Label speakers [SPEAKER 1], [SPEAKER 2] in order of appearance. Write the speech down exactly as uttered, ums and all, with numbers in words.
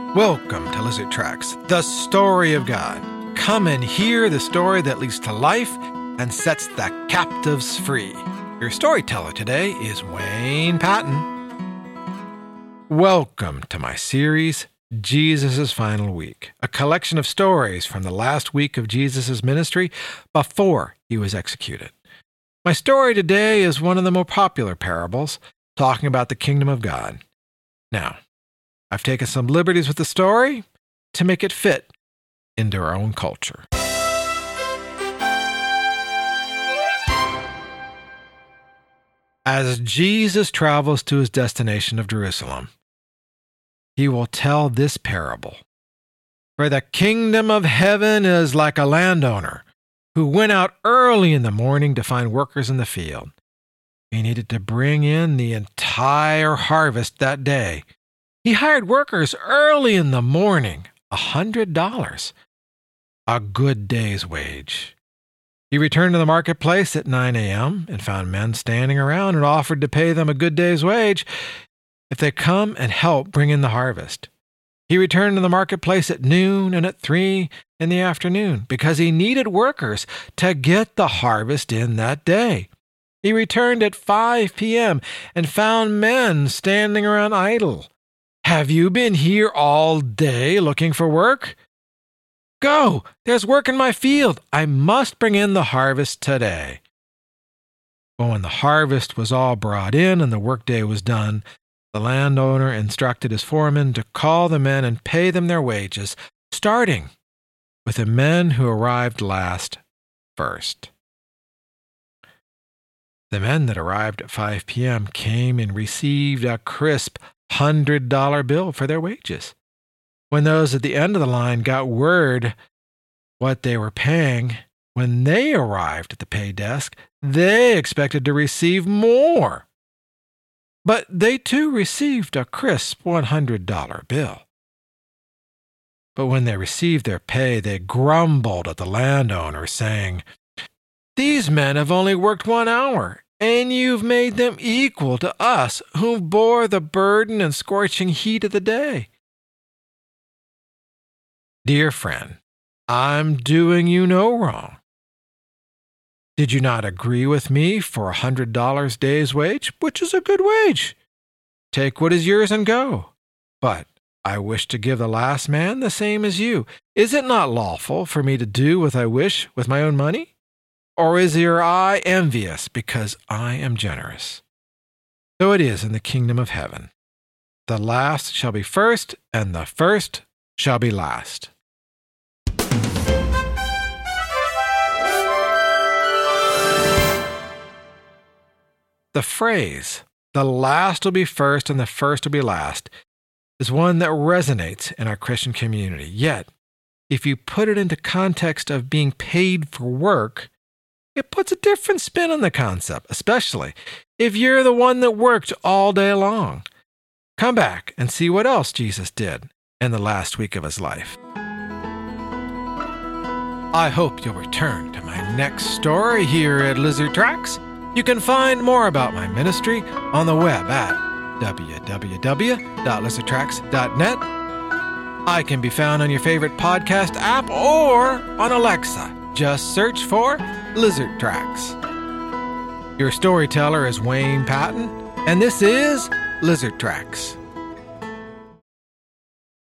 [SPEAKER 1] Welcome to Lizard Tracks, the story of God. Come and hear the story that leads to life and sets the captives free. Your storyteller today is Wayne Patton. Welcome to my series, Jesus' Final Week, a collection of stories from the last week of Jesus' ministry before he was executed. My story today is one of the more popular parables, talking about the kingdom of God. Now, I've taken some liberties with the story to make it fit into our own culture. As Jesus travels to his destination of Jerusalem, he will tell this parable. For the kingdom of heaven is like a landowner who went out early in the morning to find workers in the field. He needed to bring in the entire harvest that day. He hired workers early in the morning, a hundred dollars, a good day's wage. He returned to the marketplace at nine a.m. and found men standing around and offered to pay them a good day's wage if they come and help bring in the harvest. He returned to the marketplace at noon and at three in the afternoon because he needed workers to get the harvest in that day. He returned at five p.m. and found men standing around idle. Have you been here all day looking for work? Go! There's work in my field. I must bring in the harvest today. But when the harvest was all brought in and the workday was done, the landowner instructed his foreman to call the men and pay them their wages, starting with the men who arrived last first. The men that arrived at five p.m. came and received a crisp hundred dollar bill for their wages. When those at the end of the line got word what they were paying, when they arrived at the pay desk, they expected to receive more. But they too received a crisp one hundred dollar bill. But when they received their pay, they grumbled at the landowner, saying, "These men have only worked one hour, and you've made them equal to us who bore the burden and scorching heat of the day." Dear friend, I'm doing you no wrong. Did you not agree with me for a one hundred dollars day's wage, which is a good wage? Take what is yours and go. But I wish to give the last man the same as you. Is it not lawful for me to do what I wish with my own money? Or is your eye envious because I am generous? So it is in the kingdom of heaven. The last shall be first, and the first shall be last. The phrase, "the last will be first and the first will be last," is one that resonates in our Christian community. Yet, if you put it into context of being paid for work, it puts a different spin on the concept, especially if you're the one that worked all day long. Come back and see what else Jesus did in the last week of his life. I hope you'll return to my next story here at Lizard Tracks. You can find more about my ministry on the web at w w w dot lizard tracks dot net. I can be found on your favorite podcast app or on Alexa. Just search for Lizard Tracks. Your storyteller is Wayne Patton, and this is Lizard Tracks.